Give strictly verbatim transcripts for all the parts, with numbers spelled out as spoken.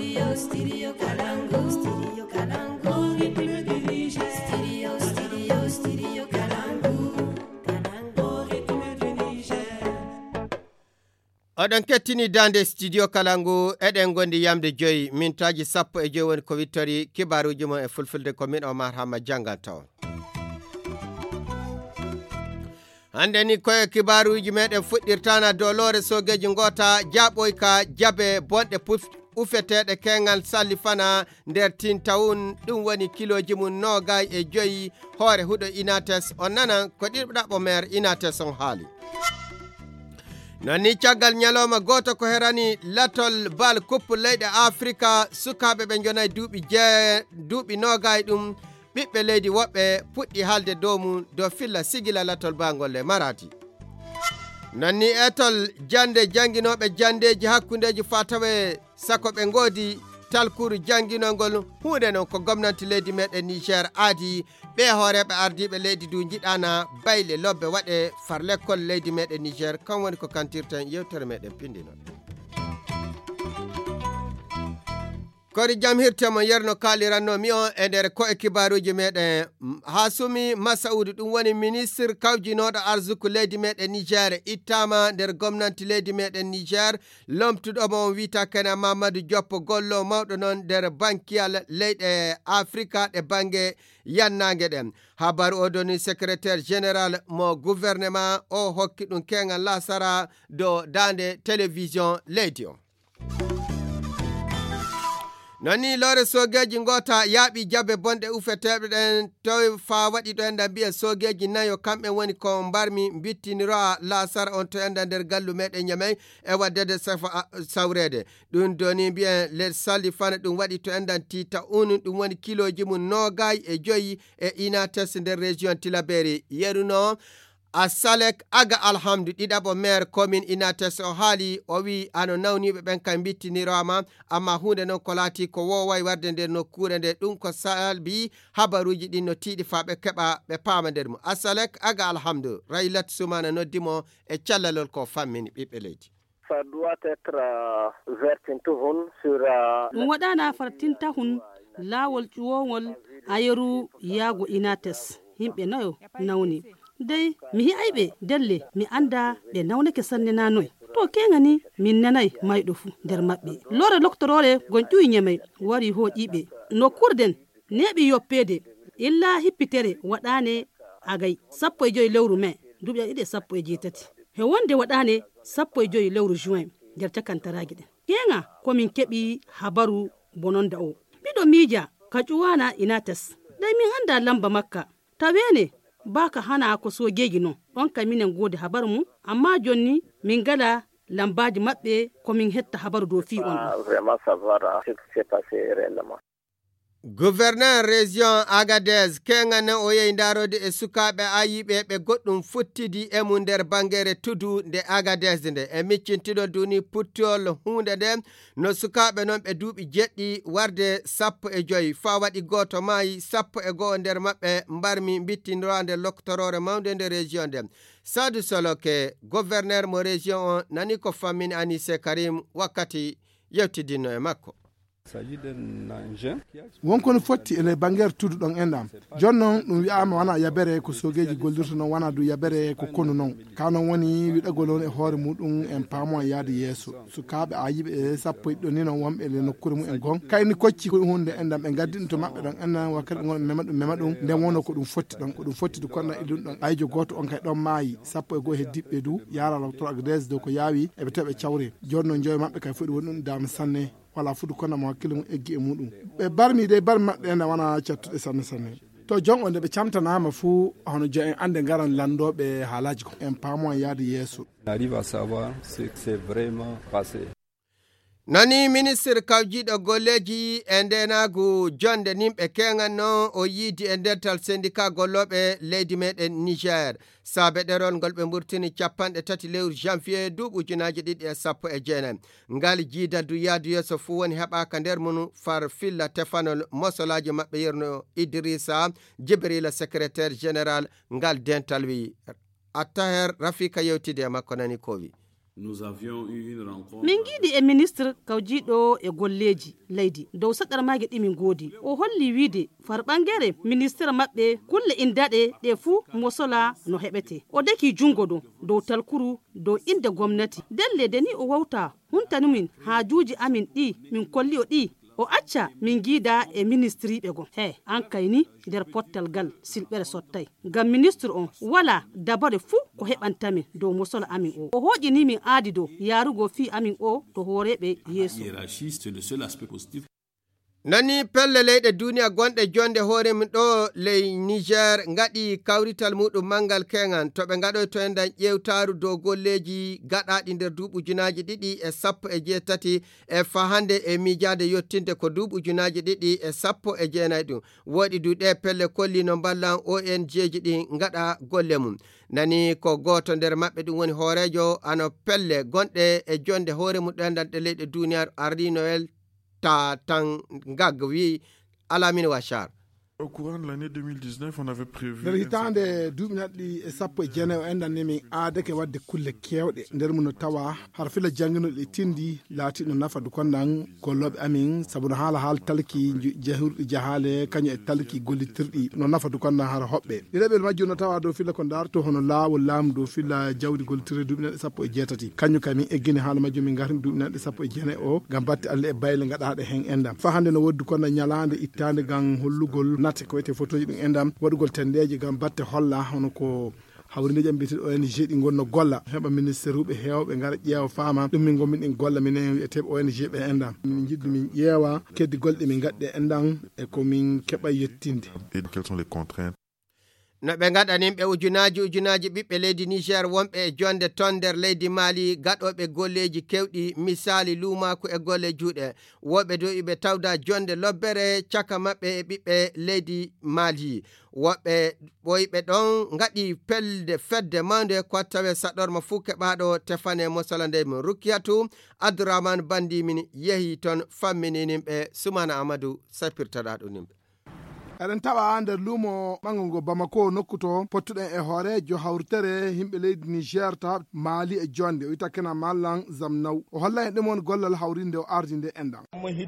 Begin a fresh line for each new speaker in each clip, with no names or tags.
Studio, studio Kalangu. Studio Kalangu. Studio, studio, studio Kalangu.
Oɗon kettini dande studio Kalangu eɗen gondi yamde joyi mintaji sappo e joyi woni ko wittori kibaruji mon e fulfulde ko min Omar Hamma janganta on. Hande ni koye kibaruji meɗen fuɗɗirtana dow lore sogeji gota jaɓoy ka jabe bonɗe ufeteɗe kengal sallifana nder tintawun ɗum woni kiloji mum nogay e joyi hoore huɗo Inates on nana ko ɗiɗaɓo maire Inates on haali. Nani caggal nyaloma goto ko herani latol bal coupe leyɗe Afrika sukaɓe ɓe jonay duuɓi je duuɓi nogay ɗum ɓiɓɓe leydi woɓɓe puɗɗi halde dow mum dow filla sigila latol bangolle marati. Nani etol jande janginoɓe jandeji hakkundeji fatawe sako ɓe ngodi talkuru janginolngol hunde non ko gomnati leydi meɗen Niger aadi ɓe hooreɓe ardiɓe leydi du jiɗana bayle lobbe waɗe far lekkol leydi meɗen Niger kan woni ko kantirten yewtere meɗen pindino. Kori jam hirtemo yerno kaliranno mi on e nder ko e kibaruji meɗen Hasumi Masaudu ɗum woni ministre kawjinoɗo arzuku leydi meɗen Niger ittama nder gomnati leydi meɗen Niger lomtuɗo mo wita kana Mamadou Diop gollo mawɗo non nder bankiyal leyɗe Afrika ɗe bange yannage ɗen habaru o doni secrétaire général mo gouvernement o hokki ɗum kengal lasara do dande télévision leydi o. Nani lore sogeji ngota yaaɓi jabe bonde ufeteɓe ɗen to fa waɗi ɗo enda mbiya sogeji nayo kamɓe woni ko mbarmi bittiniro lasar on to enda nder gallu meɗen Ñamey e waddede safa sawrede ɗum doni mbiya le salli fana ɗum waɗi to endan tita un ɗum woni kiloji mum nogay e joyi e Inates nder région Tilaberi yeruno a salek aga alhamdu ɗiɗaɓo maire commune Inates o haali o wi ano nawniɓe ɓen kam bittinirama amma hunde noon ko laati ko woway warde nder nokkure nde ɗum ko salbi habaruji ɗin no tiiɗi fa ɓe keɓa ɓe paama nder mum a salek aga alhamdu Raylat Soumana noddimo e callalol ko fammini ɓiɓɓe leydi.
Ça doit être euh, vers Tintoun sur euh,
ɗum waɗana far Tintoun laawol ƴuwowol ayeru yaago Inates yimɓe nayo nawni dey mi hi'ayɓe delle mi anda ɓe nawnake sanne nanoy to kengani min nanay mayɗo fu nder maɓɓe lore loktorore gon ƴuwi Ñamey wari hoƴiɓe no kurden neɓi yoppede illa hippitere waɗane agay sappo e joyi lewru mai duɓi ɗiɗi sappo e jeetati he wonde waɗane sappo e joyi lewru juin nder cakantaraji ɗen kenga komin keɓi habaru bononda o ɓiɗo miija ka ƴuwana Inates ɗay min anda lamba makka tawene baka hana ko sogeji non on kam minen gode habaru mum amma jonni min gala lambaji maɓɓe komin hetta habaru dow fi on
vraiment savoir ce qui s'est passé réellement.
Gouverneur région Agadez kengane o yehi darode e sukaɓe ayiɓe ɓe goɗɗum futtidi e mum nder bangere tudu nde Agadez nde e miccintiɗo duni puttol hunde nde no sukaɓe non ɓe duuɓi jeɗɗi warde sappo e joyi fa waɗi goto maayi sappo e goho nder maɓɓe mbarmi bittinirande loktorore mawde nde région nde Sadou Soloke gouverneur mo région o nani ko fammini Anissé Karim wakkati yewtidinno e makko.
wonko no fotti ele bangere tudu ɗon endam jonnon ɗum wi'ama wana yabere ko sogeji gollirta noon wana du yabere ko konu noon ka noon woni wiɗagol on e hoore muɗum en paamo yaade yeeso sukaɓe a yiɓe e sappo ɗo ni noon wonɓe le nokkure mum en gon kayni kocci ko ɗum hunde endam ɓe gaddin to maɓɓe ɗon endan wakkati gon mema ɗum mema ɗum nden wonno ko ɗum fotti ɗon ko ɗum fotti konna e ɗum ɗon ayjo goto on kay ɗon maayi sappo e goho heddiɓe du yarala to Agadez dow ko yaawi eɓe tawi ɓe cawre jonnon joyi maɓɓe kay foɗi woni ɗum dama sanne wala fuɗu kono mo hakkille mum eggi e muɗum ɓe barmi de barmi maɓɓe ene wona cattuɗe sanne sanne to jon o nde ɓe camtanama fuu hono jo en ande garan landoɓe haalaji ko en paamo en yaade yeeso
arrive à savoir ce qui s'est vraiment passé.
Nani ministre kawjiɗo golleji e ndenagu jonde nimɓe kengan noon o yiidi e ndental syndicat golloɓe leydi meɗen Niger saabe ɗerol ngol ɓe mburtini capanɗe tati lewru janvier duuɓi ujunaji ɗiɗi e sappo e jeenayi ngal jiida du yaadu yeeso fuu woni heɓaka nder mum far filla tefanol mosolaji maɓɓe yerno Idrissa Djibril secrétaire général ngal dental wi Attaher Rafika yewtide e makko nani ko wi
min giidi e ministre kawjiɗo e golleji leydi dow saɗɗar mage ɗimin goodi o holli wiide far ɓangere ministére maɓɓe kulle indaɗe ɗe fuu mosola no heɓete o deki jungo ɗo dow talkuru dow inde gomnati delle ni o wawta huntanumin haajuji amin ɗi min kolli o ɗi o acca min giida e ministre ɓe gon he an kayni nder pottal gal silɓere sottay ngam ministre on wala dabare fuu ko heɓantamin dow mosola amin o o hoƴini min aadi dow yarugo fi amin o to hooreɓe yeeso
nani pelle leyɗe duniya gonɗe jonde hoore min ɗo ley niger gaɗi kawrital muɗum mangal kegan to ɓe gaɗoy to endan ƴewtaru dow golleji gaɗaɗi nder duuɓi ujunaji ɗiɗi e sappo e jeetati e fahande e miijade yettinde ko duuɓi ujunaji ɗiɗi e sappo e jeenayyi ɗum woɗi duɗe pelle kolli no ballan O N G ji ɗi gaɗa golle mum nani ko goto nder maɓɓe ɗum woni hoorejo ano pelle gonɗe e jonde hoore mum ɗo endan ɗe leyɗe duniyaru Henri Noël ta tan gag wi Alamine Ouachar.
Au courant de l'année deux mille dix-neuf, on avait prévu...
nder hitande duuɓi naɗɗi e sappo e jeenayi o endanni min aadake wadde kulle kewɗe nder mum no tawa har fila jannginoɗe tindi laatiɗo nafadu konɗan golloɓe amin sabu no haala haala talki jahurɗi jahale kañum e talki gollitirɗi no nafadu konɗan har hoɓɓe ɗiɗaɓel majjum no tawa dow filla ko darto hono laawol laamu dow filla jawdi gollitirɗe duuɓi naɗɗe sappo e jeetati kañum kay min eggini haala majjum min garni duuɓi naɗɗe sappo e jeenayi o ngam batte Allah e bayle gaɗaɗe hen endam fa hande no woddi konɗan ñalande ittande gam hollugol nate ko wiyete photoji ɗum endam waɗugol tendeji gam batte holla hono ko hawrindeji mbiyete O N G ɗi gonno golla heɓa ministére uɓe hewɓe gara ƴeewa faama ɗum min gomin ɗin golla minen wiyeteɓe O N G ɓe endam min jiɗdu min ƴeewa keddi golɗe min gadɗe endan e ko min keɓa yettinde.
Et quelles sont les contraintes?
no ɓe gaɗanimɓe ujunaji ujunaji ɓiɓɓe leydi Niger wonɓe e jonde ton nder leydi Mali gaɗoɓe golleji kewɗi misali lumaku e golle juuɗe woɓɓe dow ɓe tawda jonde lobbere caka maɓɓe e ɓiɓɓe leydi Mali woɓɓe ɓoyɓe ɗon gaɗi pelde fedde mawde ko tawe saɗorma fuu keɓaɗo tefane mosola nde min Rukkiyatu Abdourahmane Bandi min yehi ton fammininimɓe Soumana Amadou sapirtaɗa ɗum nimɓe
eɗen tawa nder luumo ɓango ngo Bamako nokkuto pottuɗen e hoore jo hawrtere yimɓe leydi Niger ta Mali e jonde o wita kena Mallan Zamnaw o holla en ɗumon gollal hawrinde o ardi nde enɗam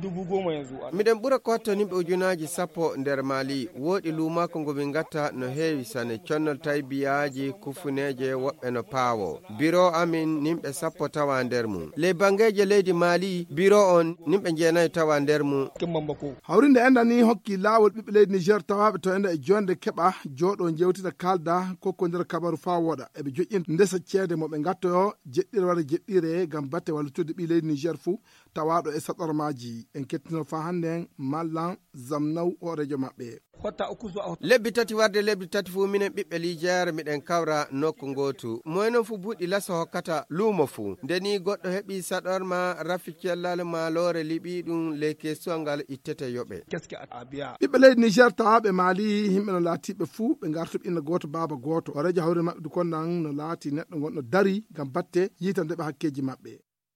miɗen ɓuura kotto yimɓe ujunaji sappo nder Mali woɗi luumako ngo min gatta no heewi sane connol tawi biyaji kufuneje woɓɓe no paawo biro amin nimɓe sappo tawa nder mum ley bangeje leydi Mali biro on nimɓe jeenayyi tawa nder mum
hawrinde enɗam ni hokki laawol ɓiɓɓe leydi Niger tawaɓe to enda e jonde keɓa jooɗo jewtida kalda kokko nder kabaru fa woɗa eɓe joƴƴin ndesa ceede moɓe gattoyo jeɗɗire waɗa jeɗɗire gam batte wallutude ɓi leydi Niger fou tawaɗo e saɗormaji en kettino fa hande Mallan Zamnaw horejo maɓɓe
lebbi tati warde lebbi tati fuu minen ɓiɓɓe Niger miɗen kawra nokku gotu moynon fu buuɗi lasa hokkata luumo fuu ndeni goɗɗo heɓi saɗorma rafi cellal malore liɓi ɗum leke suwangal ittete yoɓe
ɓiɓɓe leydi Niger tawaɓe Mali yimɓe no laatiɓe fuu ɓe gartuɓe inna goto baba goto horejo hawre maɓɓe du konnan no laati neɗɗo gonɗo dari gam batte yitandeɓe hakkeji maɓɓe.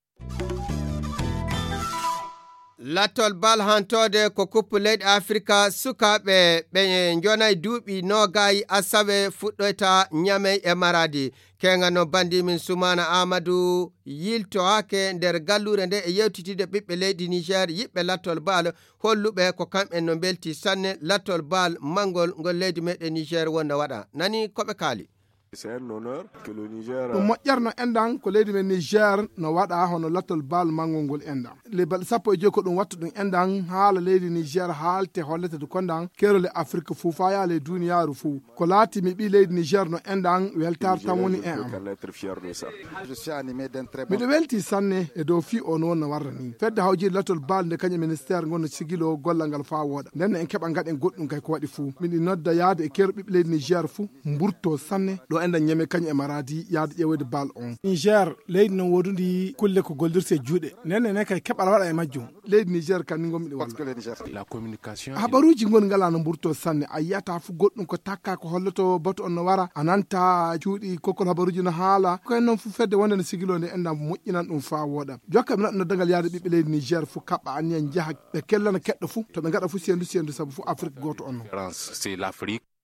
lattol bal hantode ko kuppu leydi Afrika sukaɓe ɓe jonay duuɓi nogayi asawe fuɗɗoyta Niamey e Maradi kenga no bandi min Soumana Amadou yilto hake nder gallure nde e yewtitide ɓiɓɓe leydi Niger yiɓɓe lattol bal holluɓe ko kamɓe no belti sanne lattol bal mangol ngol leydi meɗen Niger wonno waɗa nani koɓe kaali.
C'est un honneur que le Niger...
ɗum moƴƴerno endan ko leydi men Niger no waɗa hono lattol bal mangol ngol endan le balɗe sappo e joyi ko ɗum watta ɗum endan haala leydi Niger haalte hollete du kondan kerole Afrique fou fa yaale duniyaru fou ko laati mi ɓi leydi Niger no endan weltar tan woni en am miɗo welti sanne e dow fi o no wonno warra ni fedde hawjide lattol bal nde kañum ministére gonno sigilo gollal ngal fa wooɗa nden en keɓa gaɗen goɗɗum kay ko waɗi fou miɗi nodda yaade e kero ɓiɓɓe leydi Niger fou mburto sanne ɗo enda ñeme kañum e Maradi yaade ƴewede bal on Niger leydi non wodudi kulle ko goldirte juuɗe nenne ne kay keɓal waɗa e majjum leydi Niger kan ni gomiɗi walla
la communication
habaruji gon ngala no mburto sanne a yiyata fu goɗɗum ko takka ko holloto bato on no wara a nanta cuuɗi kokkol habaruji no haala koye noon fu fedde wonde no sigilo nde enda moƴƴinan ɗum fa wooɗa jokka mi naɗɗo noddagal yaade ɓiɓɓe leydi Niger fu kaɓɓa aniyen jaaha ɓe kellana keɗɗo fu to ɓe gaɗa fu sendu sendu saabu fu Afrique goto on non
c'est l'Afrique.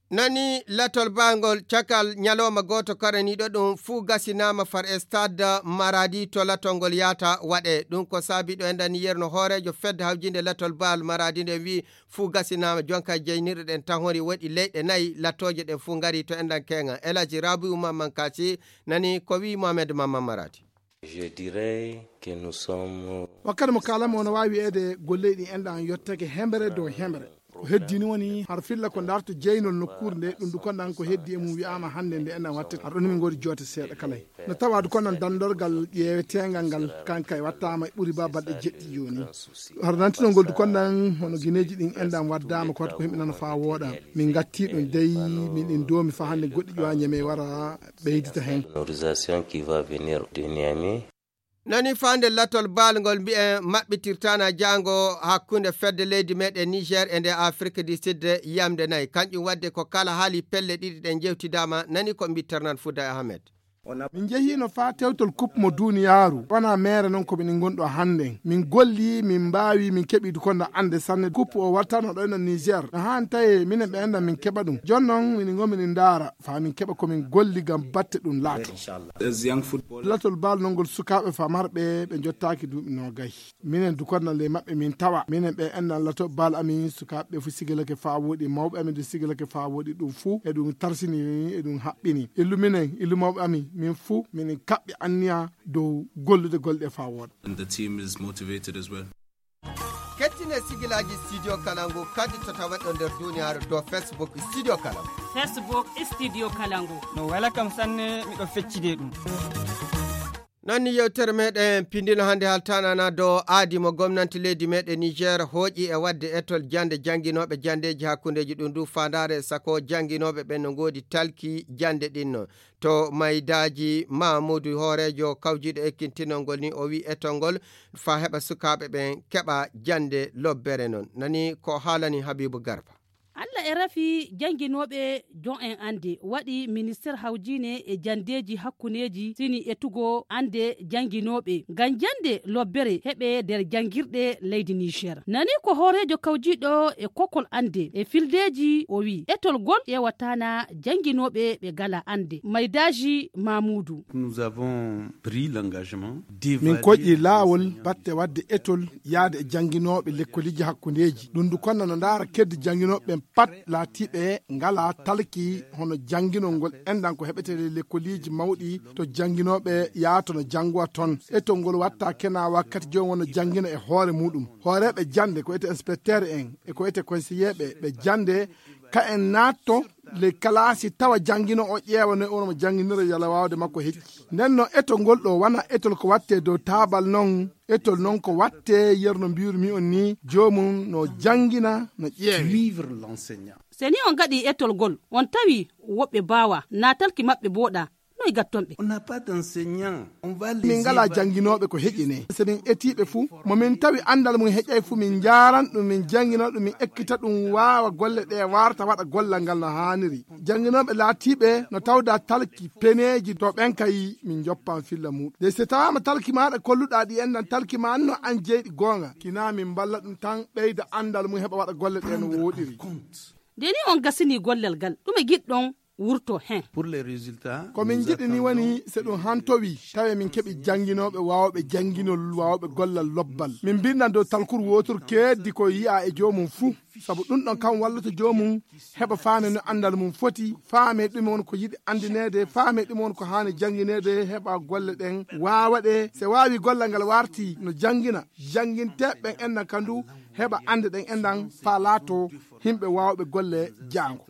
nani latol bangol cakal nyaloma goto karaniɗo ɗum fuu gasinama far e stade maradi to latolngol yata waɗe ɗum ko saabiɗo e dani yerno hoorejo fedde hawjinde latol bal maradi nde wi fuu gasinama jonka jeynirɗe ɗen tan hori waɗi leyɗe nayyi lattoje ɗen fuu gari to endan kenga elaji rabiou mamman kasi nani ko wi mohamed mamman maradi.
Je dirais que nous sommes
wakkati mo kalama ono wawi ede golleɗi enɗan yottake hembre dow hembre ko heddini woni har filla ko darto jeynol nokkure nde ɗum du konɗan ko heddi e mum wiyama hande nde enɗan watte har ɗon min godi joote seeɗa kalay no tawadu konɗan dandorgal ƴewetegal ngal kanka e wattama e ɓuuri ba balɗe jeɗɗi joni har nantinolngol du konɗan hono guineji ɗin enɗan waddama ko wat ko himɓe nana fa wooɗa min gatti ɗum dey min ɗin domi fa hande goɗɗi ƴowa ñeme wara ɓeydita hen
l'autorisation qui va venir de Niamey.
nani fande latol balgol mbi'en maɓɓitirtana jango hakkunde fedde leydi meɗen Niger e nde Afrique du Sud yamde nayyi kanƴum wadde ko kala haali pelle ɗiɗi ɗen jewtidama nani ko mbitternan Fouda Ahmed.
min jehino fa tewtol coupe mo duniyaru wona mere noon komin gonɗo hande min golli min mbawi min keeɓi du konda ande sanne coupe o wattano ɗo eno Niger no han tawi minen ɓe enda min keeɓa ɗum jonnon min gomin daara fa min keeɓa komin golli gam batte ɗum laato latol bal nongol sukaɓe famarɓe ɓe jottaki duuɓi nogayi minen du konda le mabɓe min tawa minen ɓe endan latol bal amin sukaɓe fu sigalake fa woɗi mawɓe amin du sigalake fa woɗi ɗum fu e ɗum tarsini e ɗum haɓɓini illu minen illu mawɓe amin min fu min kaɓɓe anniya dow gollude golɗe fa wooɗa.
And the team is motivated as well.
kettine sigilaji studio kalangu kadi to tawaɗo nder duniyaru do Facebook studio kalangu
Facebook studio kalangu
no wala kam sanne miɗo feccide ɗum.
nonni yewtere meɗen pindino hande haltanana dow aadi mo gomnanti leydi meɗen Niger hooƴi e wadde etol jande janguinoɓe jandeji hakkudeji ɗum du fandare sako janguinoɓe ɓen no godi talki jande ɗinno to maydaji Mamoudou hoorejo kawjiɗo ekkintinolngol ni o wi etol ngol fa heɓa sukaɓe ɓen keɓa jande lobbere non nani ko haalani Habibou Garba.
Allah e rafi janginoɓe jon en ande waɗi ministére hawjine e jandeji hakkuneji sini etugo ande janginoɓe ngam jande lobbere heɓe nder jangirɗe leydi Niger nani ko hoorejo kawjiɗo e kokol ande e fildeji o wi etol gol ƴewatana janginoɓe ɓe gala ande maydaji Mamoudou.
Nous avons pris l'engagement
min koƴƴi laawol batte wadde etol yaade e janginoɓe lekkoliji hakkuneji ɗum du konna no ndaara kedde janginoɓe pat laatiɓe ngala talki hono janginol ngol endan ko heɓetede lekkoliji mawɗi to janginoɓe yaato no jangowa toon etol ngol watta kena wakkati joni wono jangina e hoore muɗum hooreɓe jande ko ete inspecteur en e ko ete conseillerɓe ɓe jande ka en natto le kalasi tawa jangino o ƴeewa no onomo janginira yala wawde makko hecci nden no etol ngol ɗo wana etol ko watte dow tabal noon etol noon ko watte yerno mbirumi on ni jomum no jangina no ƴeewa
l'enseignant.
seni on gaɗi etol gol on tawi woɓɓe bawa natalki maɓɓe boɗa noy gattonɓe.
On n'a pas d'enseignant. On va les
min ngala janginoɓe ko heƴine somin etiɓe fuu momin tawi andal mum heƴay fuu min jaran ɗum min jangina ɗum min ekkita ɗum wawa golle ɗe warta waɗa gollal ngal no haniri janginoɓe laatiɓe no tawda talki peneji to ɓen kay min joppan filla muɗum de so tawama talki maɗa kolluɗa ɗi endan talki ma anno an jeyɗi gonga kina min balla ɗum tan ɓeyda andal mum heɓa waɗa golle ɗe no woɗiri
deni on gasini gollel gal ɗume giɗɗon wurto hen
pour les résultats
ko min jiɗini woni se ɗum hantowi tawi min keeɓi janginoɓe wawɓe janginol wawɓe gollal lobbal min mbindan dow talkuru wotor keddi ko yiya e jomum fuu saabu ɗum ɗon kam wallata jomum heɓa faame no andal mum foti faame ɗume won ko yiɗi andinede faame ɗume won ko hani janginede heɓa golle ɗen wawaɗe se wawi gollal ngal warti no jangina janginteɓen endan kandu heɓa ande ɗen endan fa laato himɓe wawɓe golle jango.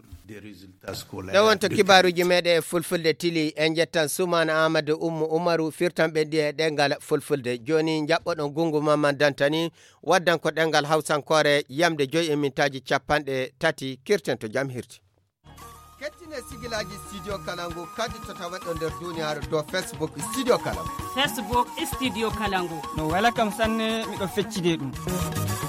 ɗo wonto kibaruji meɗe e fulfulde tili en jettan Soumana Amadou Oumou Oumarou firtanɓe ɗi e ɗengal fulfulde joni jaɓɓoɗon gungu Maman Dantani waddan ko ɗengal hawsankore yamde joyi e mintaji capanɗe tati kirten to jam hirti. kettine sigilaji studio kalangu kadi to tawaɗo nder duniyaru do Facebook studio kalangu
Facebook studio kalangu
no wala kam sanne miɗo feccide ɗum.